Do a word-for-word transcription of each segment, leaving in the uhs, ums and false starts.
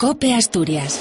COPE Asturias.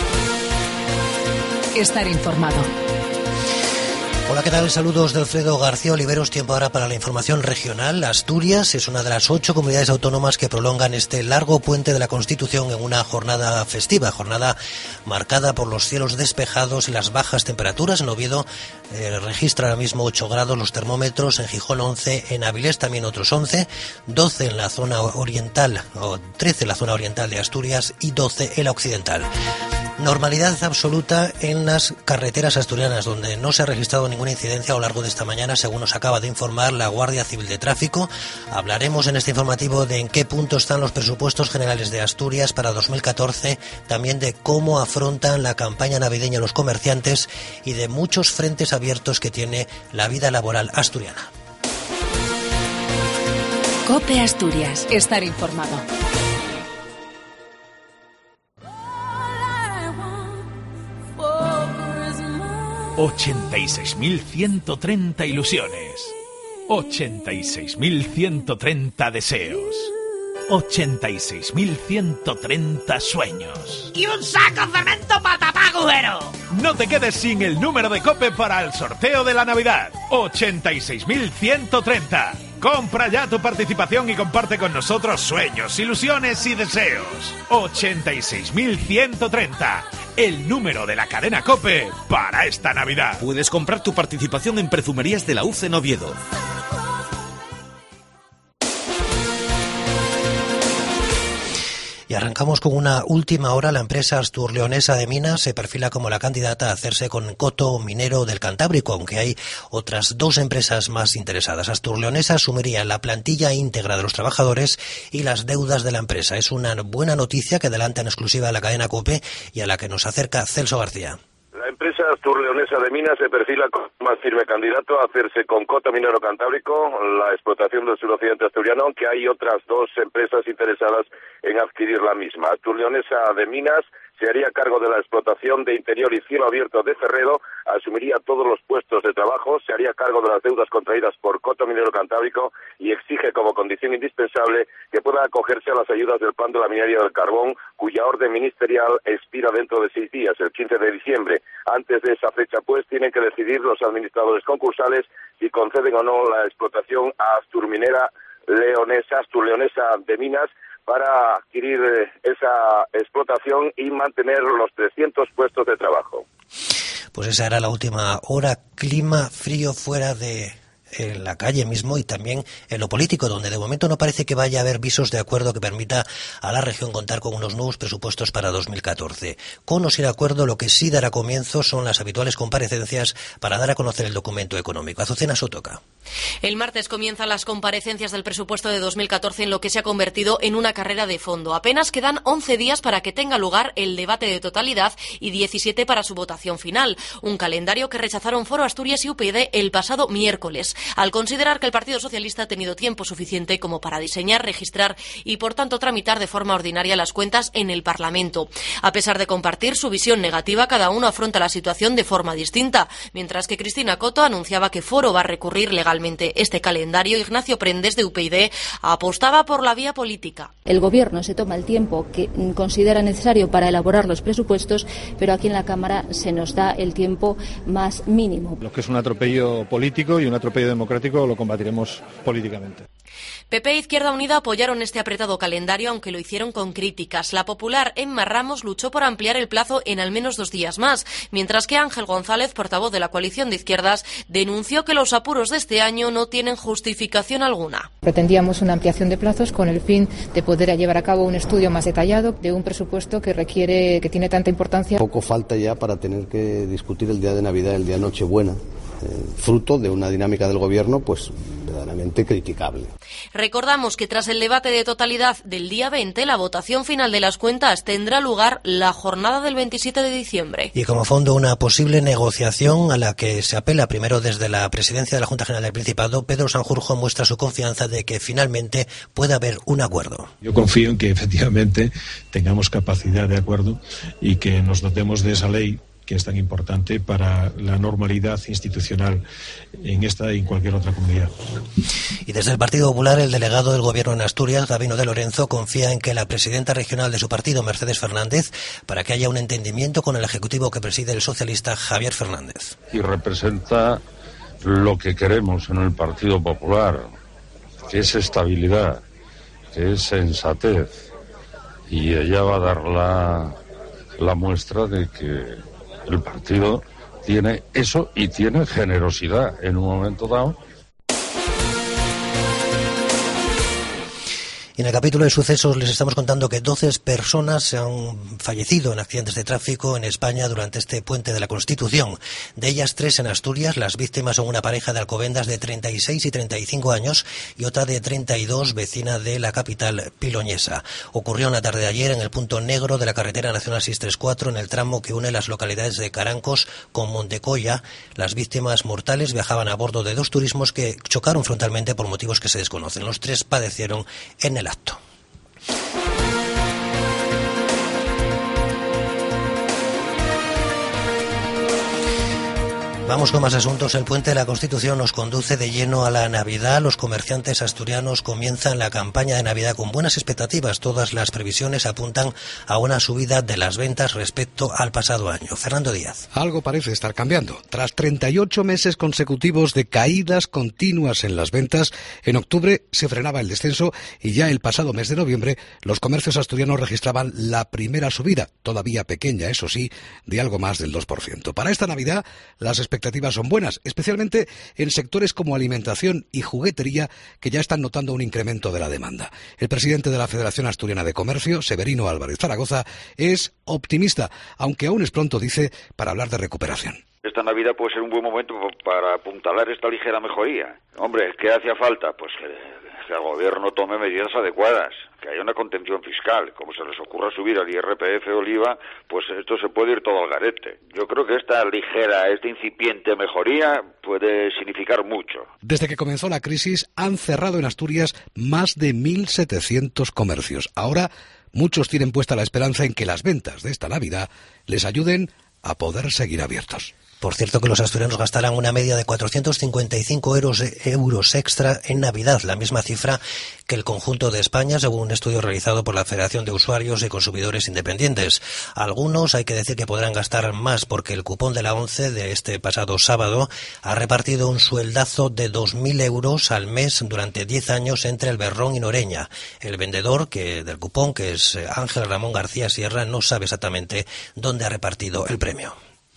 Estar informado. Hola, ¿qué tal? Saludos de Alfredo García Oliveros. Tiempo ahora para la información regional. Asturias es una de las ocho comunidades autónomas que prolongan este largo puente de la Constitución en una jornada festiva, jornada marcada por los cielos despejados y las bajas temperaturas. En Oviedo eh, registra ahora mismo ocho grados los termómetros, en Gijón once, en Avilés también otros once, doce en la zona oriental, o trece en la zona oriental de Asturias y doce en la occidental. Normalidad absoluta en las carreteras asturianas, donde no se ha registrado ninguna incidencia a lo largo de esta mañana, según nos acaba de informar la Guardia Civil de Tráfico. Hablaremos en este informativo de en qué punto están los presupuestos generales de Asturias para dos mil catorce, también de cómo afrontan la campaña navideña los comerciantes y de muchos frentes abiertos que tiene la vida laboral asturiana. COPE Asturias. Estar informado. ochenta y seis mil ciento treinta ilusiones, ochenta y seis mil ciento treinta deseos, ochenta y seis mil ciento treinta sueños. ¡Y un saco de cemento para tapar agujero! No te quedes sin el número de COPE para el sorteo de la Navidad. ochenta y seis mil ciento treinta. Compra ya tu participación y comparte con nosotros sueños, ilusiones y deseos. ochenta y seis mil ciento treinta. El número de la cadena COPE para esta Navidad. Puedes comprar tu participación en Perfumerías de la U C en Oviedo. Y arrancamos con una última hora. La empresa asturleonesa de minas se perfila como la candidata a hacerse con Coto Minero del Cantábrico, aunque hay otras dos empresas más interesadas. Asturleonesa asumiría la plantilla íntegra de los trabajadores y las deudas de la empresa. Es una buena noticia que adelanta en exclusiva a la cadena COPE y a la que nos acerca Celso García. La empresa asturleonesa de minas se perfila como más firme candidato a hacerse con Coto Minero Cantábrico, la explotación del suroccidente asturiano, aunque hay otras dos empresas interesadas en adquirir la misma. Asturleonesa de Minas se haría cargo de la explotación de interior y cielo abierto de Ferredo, asumiría todos los puestos de trabajo, se haría cargo de las deudas contraídas por Coto Minero Cantábrico y exige como condición indispensable que pueda acogerse a las ayudas del Plan de la Minería del Carbón, cuya orden ministerial expira dentro de seis días, el quince de diciembre. Antes de esa fecha, pues, tienen que decidir los administradores concursales si conceden o no la explotación a Asturminera Leonesa, Asturleonesa de Minas, para adquirir esa explotación y mantener los trescientos puestos de trabajo. Pues esa era la última hora. Clima frío fuera de en la calle mismo y también en lo político, donde de momento no parece que vaya a haber visos de acuerdo que permita a la región contar con unos nuevos presupuestos para dos mil catorce. Con o sin acuerdo, lo que sí dará comienzo son las habituales comparecencias para dar a conocer el documento económico. Azucena Sotoca. El martes comienzan las comparecencias del presupuesto de dos mil catorce en lo que se ha convertido en una carrera de fondo. Apenas quedan once días para que tenga lugar el debate de totalidad y diecisiete para su votación final. Un calendario que rechazaron Foro Asturias y U P YD el pasado miércoles, al considerar que el Partido Socialista ha tenido tiempo suficiente como para diseñar, registrar y, por tanto, tramitar de forma ordinaria las cuentas en el Parlamento. A pesar de compartir su visión negativa, cada uno afronta la situación de forma distinta. Mientras que Cristina Coto anunciaba que Foro va a recurrir legalmente este calendario, Ignacio Prendes, de U P YD, apostaba por la vía política. El Gobierno se toma el tiempo que considera necesario para elaborar los presupuestos, pero aquí en la Cámara se nos da el tiempo más mínimo. Lo que es un atropello político y un atropello democrático lo combatiremos políticamente. P P e Izquierda Unida apoyaron este apretado calendario, aunque lo hicieron con críticas. La popular Emma Ramos luchó por ampliar el plazo en al menos dos días más, mientras que Ángel González, portavoz de la coalición de izquierdas, denunció que los apuros de este año no tienen justificación alguna. Pretendíamos una ampliación de plazos con el fin de poder llevar a cabo un estudio más detallado de un presupuesto que requiere, que tiene tanta importancia. Poco falta ya para tener que discutir el día de Navidad, el día de Nochebuena. Eh, fruto de una dinámica del Gobierno pues verdaderamente criticable. Recordamos que tras el debate de totalidad del día veinte, la votación final de las cuentas tendrá lugar la jornada del veintisiete de diciembre. Y como fondo, una posible negociación a la que se apela primero desde la presidencia de la Junta General del Principado. Pedro Sanjurjo muestra su confianza de que finalmente pueda haber un acuerdo. Yo confío en que efectivamente tengamos capacidad de acuerdo y que nos dotemos de esa ley que es tan importante para la normalidad institucional en esta y en cualquier otra comunidad. Y desde el Partido Popular, el delegado del Gobierno en Asturias, Gabino de Lorenzo, confía en que la presidenta regional de su partido, Mercedes Fernández, para que haya un entendimiento con el Ejecutivo que preside el socialista Javier Fernández. Y representa lo que queremos en el Partido Popular, que es estabilidad, que es sensatez, y ella va a dar la, la muestra de que el partido tiene eso y tiene generosidad en un momento dado. Y en el capítulo de sucesos les estamos contando que doce personas se han fallecido en accidentes de tráfico en España durante este puente de la Constitución. De ellas, tres en Asturias. Las víctimas son una pareja de Alcobendas de treinta y seis y treinta y cinco años y otra de treinta y dos, vecina de la capital piloñesa. Ocurrió en la tarde de ayer en el punto negro de la carretera nacional seiscientos treinta y cuatro, en el tramo que une las localidades de Carancos con Montecoya. Las víctimas mortales viajaban a bordo de dos turismos que chocaron frontalmente por motivos que se desconocen. Los tres padecieron en el acto. Vamos con más asuntos. El puente de la Constitución nos conduce de lleno a la Navidad. Los comerciantes asturianos comienzan la campaña de Navidad con buenas expectativas. Todas las previsiones apuntan a una subida de las ventas respecto al pasado año. Fernando Díaz. Algo parece estar cambiando. Tras treinta y ocho meses consecutivos de caídas continuas en las ventas, en octubre se frenaba el descenso y ya el pasado mes de noviembre los comercios asturianos registraban la primera subida, todavía pequeña, eso sí, de algo más del dos por ciento. Para esta Navidad, las expectativas son buenas, especialmente en sectores como alimentación y juguetería, que ya están notando un incremento de la demanda. El presidente de la Federación Asturiana de Comercio, Severino Álvarez Zaragoza, es optimista, aunque aún es pronto, dice, para hablar de recuperación. Esta Navidad puede ser un buen momento para apuntalar esta ligera mejoría. Hombre, ¿qué hacía falta? Pues que, que el gobierno tome medidas adecuadas, que haya una contención fiscal. Como se les ocurra subir al I R P F o el I V A, pues esto se puede ir todo al garete. Yo creo que esta ligera, esta incipiente mejoría puede significar mucho. Desde que comenzó la crisis han cerrado en Asturias más de mil setecientos comercios. Ahora muchos tienen puesta la esperanza en que las ventas de esta Navidad les ayuden a poder seguir abiertos. Por cierto, que los asturianos gastarán una media de cuatrocientos cincuenta y cinco euros, euros extra en Navidad, la misma cifra que el conjunto de España, según un estudio realizado por la Federación de Usuarios y Consumidores Independientes. Algunos hay que decir que podrán gastar más porque el cupón de la ONCE de este pasado sábado ha repartido un sueldazo de dos mil euros al mes durante diez años entre el Berrón y Noreña. El vendedor que del cupón, que es Ángel Ramón García Sierra, no sabe exactamente dónde ha repartido el premio.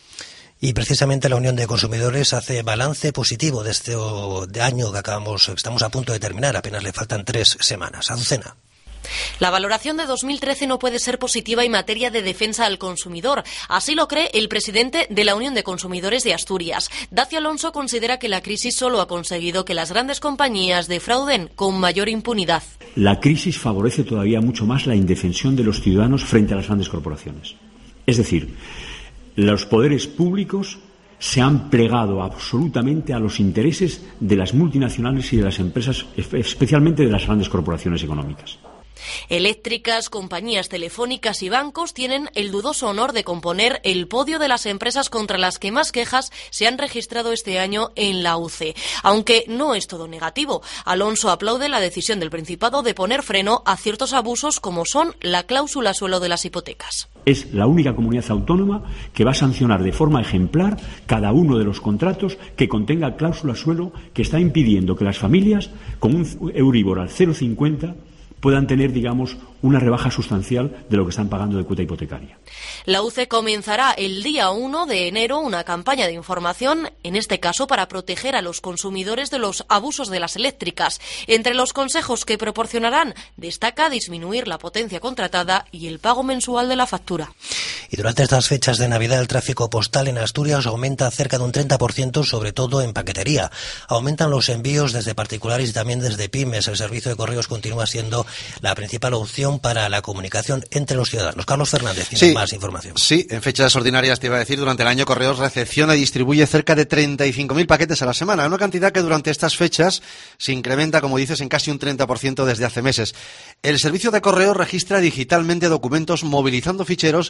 Y precisamente la Unión de Consumidores hace balance positivo de este de año que acabamos, estamos a punto de terminar, apenas le faltan tres semanas. Azucena. La valoración de dos mil trece no puede ser positiva en materia de defensa al consumidor. Así lo cree el presidente de la Unión de Consumidores de Asturias. Dacio Alonso considera que la crisis solo ha conseguido que las grandes compañías defrauden con mayor impunidad. La crisis favorece todavía mucho más la indefensión de los ciudadanos frente a las grandes corporaciones. Es decir, los poderes públicos se han plegado absolutamente a los intereses de las multinacionales y de las empresas, especialmente de las grandes corporaciones económicas. Eléctricas, compañías telefónicas y bancos tienen el dudoso honor de componer el podio de las empresas contra las que más quejas se han registrado este año en la U C E. Aunque no es todo negativo, Alonso aplaude la decisión del Principado de poner freno a ciertos abusos como son la cláusula suelo de las hipotecas. Es la única comunidad autónoma que va a sancionar de forma ejemplar cada uno de los contratos que contenga cláusula suelo, que está impidiendo que las familias con un Euribor al cero coma cincuenta puedan tener, digamos, una rebaja sustancial de lo que están pagando de cuota hipotecaria. La U C E comenzará el día uno de enero una campaña de información, en este caso para proteger a los consumidores de los abusos de las eléctricas. Entre los consejos que proporcionarán, destaca disminuir la potencia contratada y el pago mensual de la factura. Y durante estas fechas de Navidad el tráfico postal en Asturias aumenta cerca de un treinta por ciento, sobre todo en paquetería. Aumentan los envíos desde particulares y también desde pymes. El servicio de correos continúa siendo la principal opción para la comunicación entre los ciudadanos. Carlos Fernández tiene sí, más información. Sí, en fechas ordinarias, te iba a decir, durante el año Correos recepciona y distribuye cerca de treinta y cinco mil paquetes a la semana, una cantidad que durante estas fechas se incrementa, como dices, en casi un treinta por ciento desde hace meses. El servicio de Correos registra digitalmente documentos movilizando ficheros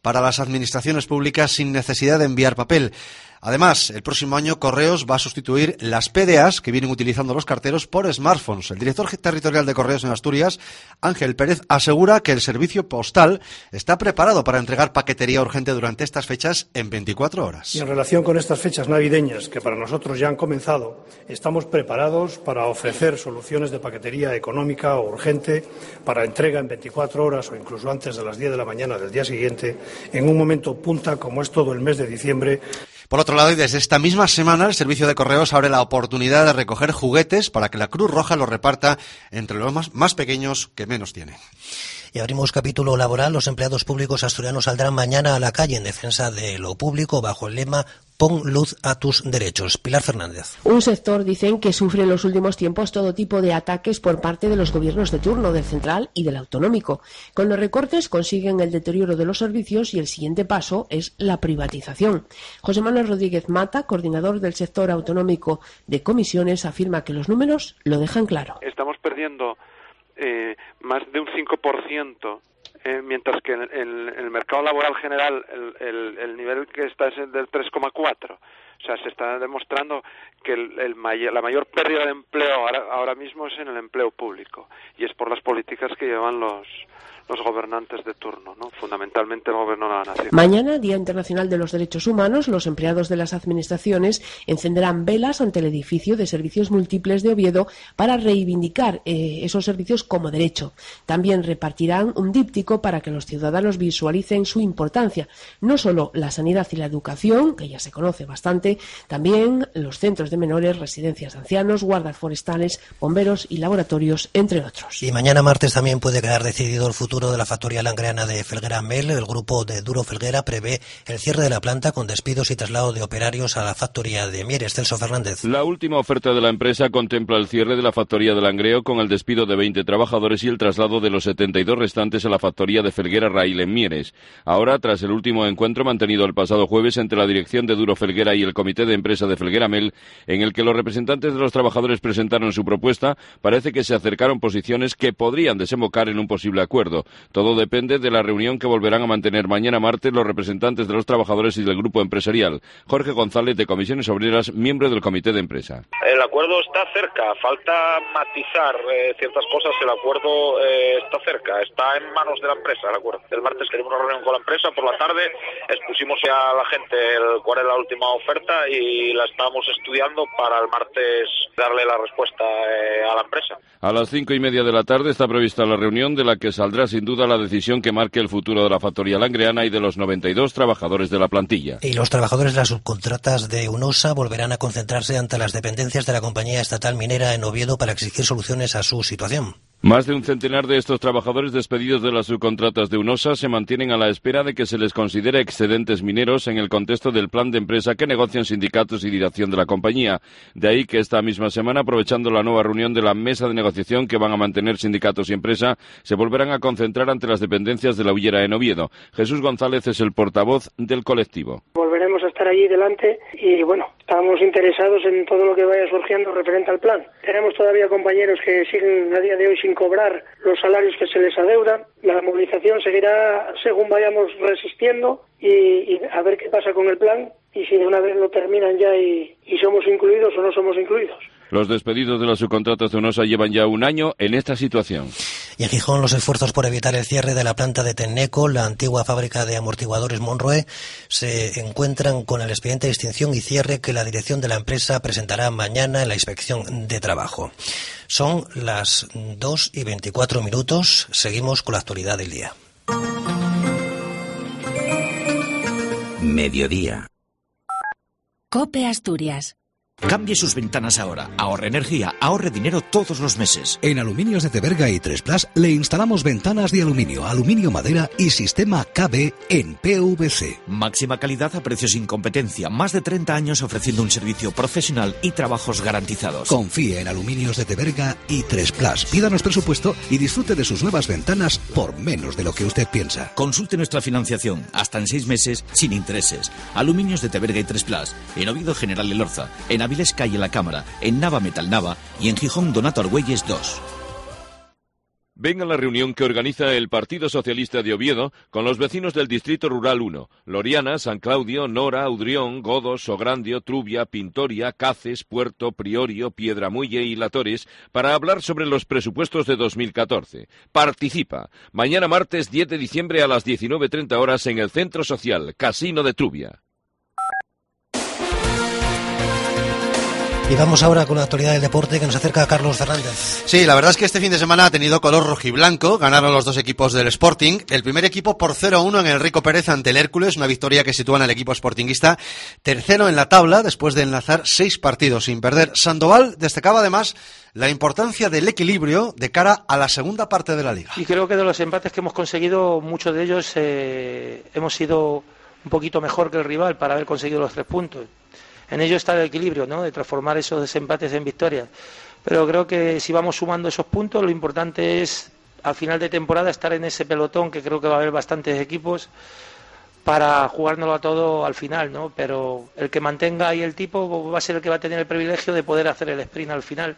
para las administraciones públicas sin necesidad de enviar papel. Además, el próximo año Correos va a sustituir las P D As que vienen utilizando los carteros por smartphones. El director territorial de Correos en Asturias, Ángel Pérez, asegura que el servicio postal está preparado para entregar paquetería urgente durante estas fechas en veinticuatro horas. Y en relación con estas fechas navideñas, que para nosotros ya han comenzado, estamos preparados para ofrecer soluciones de paquetería económica o urgente para entrega en veinticuatro horas o incluso antes de las diez de la mañana del día siguiente, en un momento punta como es todo el mes de diciembre. Por otro lado, y desde esta misma semana, el servicio de Correos abre la oportunidad de recoger juguetes para que la Cruz Roja los reparta entre los más, más pequeños que menos tienen. Y abrimos capítulo laboral. Los empleados públicos asturianos saldrán mañana a la calle en defensa de lo público bajo el lema Pon luz a tus derechos. Pilar Fernández. Un sector, dicen, que sufre en los últimos tiempos todo tipo de ataques por parte de los gobiernos de turno, del central y del autonómico. Con los recortes consiguen el deterioro de los servicios y el siguiente paso es la privatización. José Manuel Rodríguez Mata, coordinador del sector autonómico de comisiones, afirma que los números lo dejan claro. Estamos perdiendo eh, más de un cinco por ciento. Eh, mientras que en el, el mercado laboral general el, el, el nivel que está es del tres coma cuatro. O sea, se está demostrando que el, el mayor, la mayor pérdida de empleo ahora, ahora mismo es en el empleo público, y es por las políticas que llevan los los gobernantes de turno, ¿no? Fundamentalmente el gobierno de la nación. Mañana, Día Internacional de los Derechos Humanos, los empleados de las administraciones encenderán velas ante el edificio de servicios múltiples de Oviedo para reivindicar eh, esos servicios como derecho. También repartirán un díptico para que los ciudadanos visualicen su importancia. No solo la sanidad y la educación, que ya se conoce bastante, también los centros de menores, residencias de ancianos, guardas forestales, bomberos y laboratorios, entre otros. Y mañana martes también puede quedar decidido el futuro de la factoría langreana de Felguera Mel. El grupo de Duro Felguera prevé el cierre de la planta con despidos y traslado de operarios a la factoría de Mieres. Celso Fernández. La última oferta de la empresa contempla el cierre de la factoría de Langreo con el despido de veinte trabajadores y el traslado de los setenta y dos restantes a la factoría de Felguera Rail en Mieres. Ahora, tras el último encuentro mantenido el pasado jueves entre la dirección de Duro Felguera y el comité de empresa de Felguera Mel, en el que los representantes de los trabajadores presentaron su propuesta, parece que se acercaron posiciones que podrían desembocar en un posible acuerdo. Todo depende de la reunión que volverán a mantener mañana martes los representantes de los trabajadores y del grupo empresarial. Jorge González, de Comisiones Obreras, miembro del comité de empresa. El acuerdo está cerca, falta matizar eh, ciertas cosas. El acuerdo eh, está cerca, está en manos de la empresa. El acuerdo. El martes tenemos una reunión con la empresa por la tarde, expusimos a la gente el, cuál es la última oferta y la estamos estudiando para el martes darle la respuesta eh, a la empresa. A las cinco y media de la tarde está prevista la reunión de la que saldrá sin duda la decisión que marque el futuro de la factoría langreana y de los noventa y dos trabajadores de la plantilla. Y los trabajadores de las subcontratas de UNOSA volverán a concentrarse ante las dependencias de la compañía estatal minera en Oviedo para exigir soluciones a su situación. Más de un centenar de estos trabajadores despedidos de las subcontratas de UNOSA se mantienen a la espera de que se les considere excedentes mineros en el contexto del plan de empresa que negocian sindicatos y dirección de la compañía. De ahí que esta misma semana, aprovechando la nueva reunión de la mesa de negociación que van a mantener sindicatos y empresa, se volverán a concentrar ante las dependencias de la Ullera en Oviedo. Jesús González es el portavoz del colectivo. Volveremos a estar allí delante y, bueno, estamos interesados en todo lo que vaya surgiendo referente al plan. Tenemos todavía compañeros que siguen a día de hoy sin cobrar los salarios que se les adeudan. La movilización seguirá según vayamos resistiendo y, y a ver qué pasa con el plan y si de una vez lo terminan ya y, y somos incluidos o no somos incluidos. Los despedidos de las subcontratas de UNOSA llevan ya un año en esta situación. Y en Gijón, los esfuerzos por evitar el cierre de la planta de Tenneco, la antigua fábrica de amortiguadores Monroe, se encuentran con el expediente de extinción y cierre que la dirección de la empresa presentará mañana en la inspección de trabajo. Son las dos y veinticuatro minutos. Seguimos con la actualidad del día. Mediodía. COPE Asturias. Cambie sus ventanas ahora. Ahorre energía, ahorre dinero todos los meses. En Aluminios de Teberga y tres Plus le instalamos ventanas de aluminio, aluminio madera y sistema K B en P V C. Máxima calidad a precios sin competencia. Más de treinta años ofreciendo un servicio profesional y trabajos garantizados. Confíe en Aluminios de Teberga y tres Plus. Pídanos presupuesto y disfrute de sus nuevas ventanas por menos de lo que usted piensa. Consulte nuestra financiación hasta en seis meses sin intereses. Aluminios de Teberga y tres Plus. En Oviedo General Elorza. En Avilés Calle La Cámara, en Nava Metal Nava y en Gijón Donato Argüelles dos. Ven a la reunión que organiza el Partido Socialista de Oviedo con los vecinos del Distrito Rural uno, Loriana, San Claudio, Nora, Udrión, Godos, Sograndio, Trubia, Pintoria, Caces, Puerto, Priorio, Piedramuille y Latores para hablar sobre los presupuestos de dos mil catorce. Participa. Mañana martes diez de diciembre a las diecinueve treinta horas en el Centro Social, Casino de Trubia. Y vamos ahora con la actualidad del deporte que nos acerca a Carlos Fernández. Sí, la verdad es que este fin de semana ha tenido color rojiblanco. Ganaron los dos equipos del Sporting. El primer equipo por cero a uno en el Rico Pérez ante el Hércules, una victoria que sitúa al equipo sportinguista tercero en la tabla después de enlazar seis partidos sin perder. Sandoval destacaba además la importancia del equilibrio de cara a la segunda parte de la liga. Y creo que de los empates que hemos conseguido, muchos de ellos eh, hemos sido un poquito mejor que el rival para haber conseguido los tres puntos. En ello está el equilibrio, ¿no?, de transformar esos desempates en victorias. Pero creo que si vamos sumando esos puntos, lo importante es, al final de temporada, estar en ese pelotón, que creo que va a haber bastantes equipos, para jugárnoslo a todo al final, ¿no? Pero el que mantenga ahí el tipo va a ser el que va a tener el privilegio de poder hacer el sprint al final.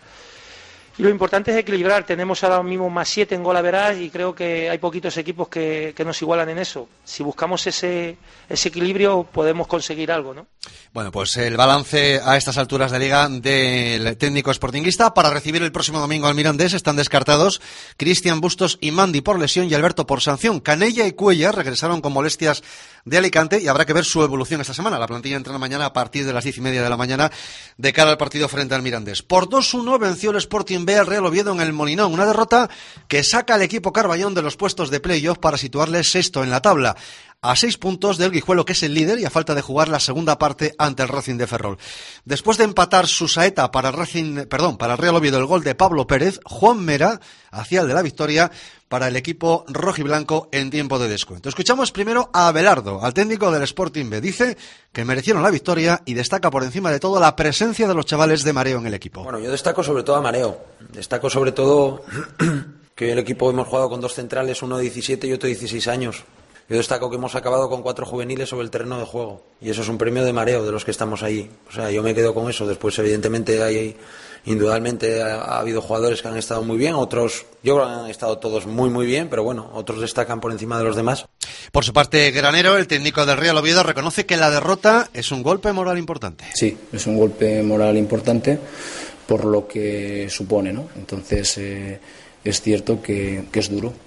Y lo importante es equilibrar. Tenemos ahora mismo más siete en golaveraje y creo que hay poquitos equipos que, que nos igualan en eso. Si buscamos ese, ese equilibrio podemos conseguir algo, ¿no? Bueno, pues el balance a estas alturas de liga del técnico sportinguista. Para recibir el próximo domingo al Mirandés están descartados Cristian Bustos y Mandi por lesión y Alberto por sanción. Canella y Cuellar regresaron con molestias de Alicante y habrá que ver su evolución esta semana. La plantilla entra mañana a partir de las diez y media de la mañana de cara al partido frente al Mirandés. Por dos uno venció el Sporting B al Real Oviedo en el Molinón. Una derrota que saca al equipo Carballón de los puestos de playoff para situarle sexto en la tabla, a seis puntos del Guijuelo, que es el líder, y a falta de jugar la segunda parte ante el Racing de Ferrol. Después de empatar su saeta para el Racing, perdón, para el Real Oviedo, el gol de Pablo Pérez, Juan Mera hacía el de la victoria para el equipo rojiblanco en tiempo de descuento. Escuchamos primero a Abelardo, al técnico del Sporting B. Dice que merecieron la victoria y destaca por encima de todo la presencia de los chavales de Mareo en el equipo. Bueno, yo destaco sobre todo a Mareo. Destaco sobre todo que hoy el equipo hemos jugado con dos centrales, uno de diecisiete y otro de dieciséis años. Yo destaco que hemos acabado con cuatro juveniles sobre el terreno de juego. Y eso es un premio de mareo de los que estamos allí. O sea, yo me quedo con eso. Después, evidentemente, hay, indudablemente ha, ha habido jugadores que han estado muy bien. Otros, yo creo que han estado todos muy, muy bien. Pero bueno, otros destacan por encima de los demás. Por su parte, Granero, el técnico del Real Oviedo, reconoce que la derrota es un golpe moral importante. Sí, es un golpe moral importante por lo que supone, ¿no? Entonces, eh, es cierto que, que es duro.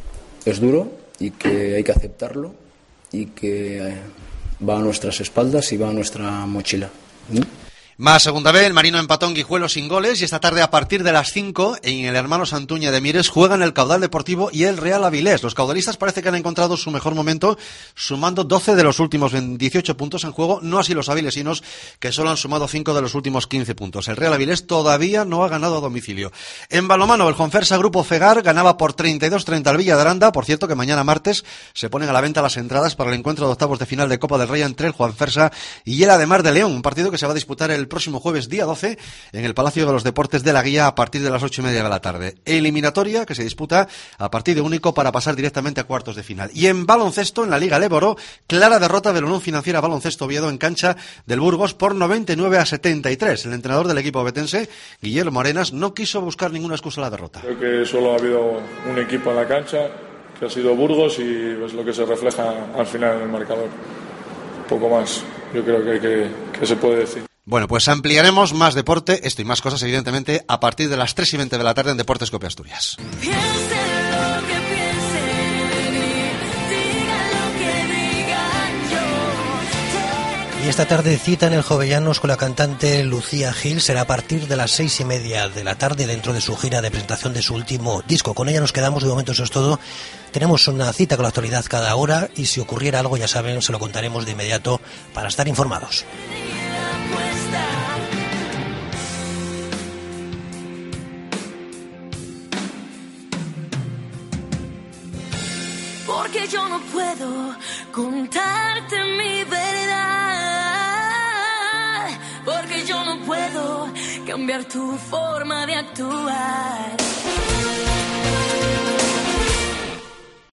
Es duro. Y que hay que aceptarlo y que va a nuestras espaldas y va a nuestra mochila. ¿Mm? Más segunda vez, el Marino empató en Guijuelo sin goles y esta tarde a partir de las cinco en el Hermano Santuña de Mieres juegan el Caudal Deportivo y el Real Avilés. Los caudalistas parece que han encontrado su mejor momento sumando doce de los últimos dieciocho puntos en juego, no así los avilesinos que solo han sumado cinco de los últimos quince puntos. El Real Avilés todavía no ha ganado a domicilio. En balonmano, el Juanfersa Grupo Fegar ganaba por treinta y dos treinta al Villa de Aranda. Por cierto que mañana martes se ponen a la venta las entradas para el encuentro de octavos de final de Copa del Rey entre el Juanfersa y el Ademar de León, un partido que se va a disputar el próximo jueves día doce en el Palacio de los Deportes de la Guía a partir de las ocho y media de la tarde. Eliminatoria que se disputa a partido único para pasar directamente a cuartos de final. Y en baloncesto, en la Liga Leboro, clara derrota de la Unión Financiera Baloncesto Oviedo en cancha del Burgos por noventa y nueve a setenta y tres. El entrenador del equipo betense, Guillermo Arenas, no quiso buscar ninguna excusa a la derrota. Creo que solo ha habido un equipo en la cancha, que ha sido Burgos, y es lo que se refleja al final en el marcador. Un poco más, yo creo que, que, que se puede decir. Bueno, pues ampliaremos más deporte, esto y más cosas, evidentemente, a partir de las tres y veinte de la tarde en Deportes Cope Asturias. Y esta tarde cita en el Jovellanos con la cantante Lucía Gil. Será a partir de las seis y media de la tarde dentro de su gira de presentación de su último disco. Con ella nos quedamos, de momento eso es todo. Tenemos una cita con la actualidad cada hora y si ocurriera algo, ya saben, se lo contaremos de inmediato para estar informados. Porque yo no puedo contarte mi verdad, porque yo no puedo cambiar tu forma de actuar.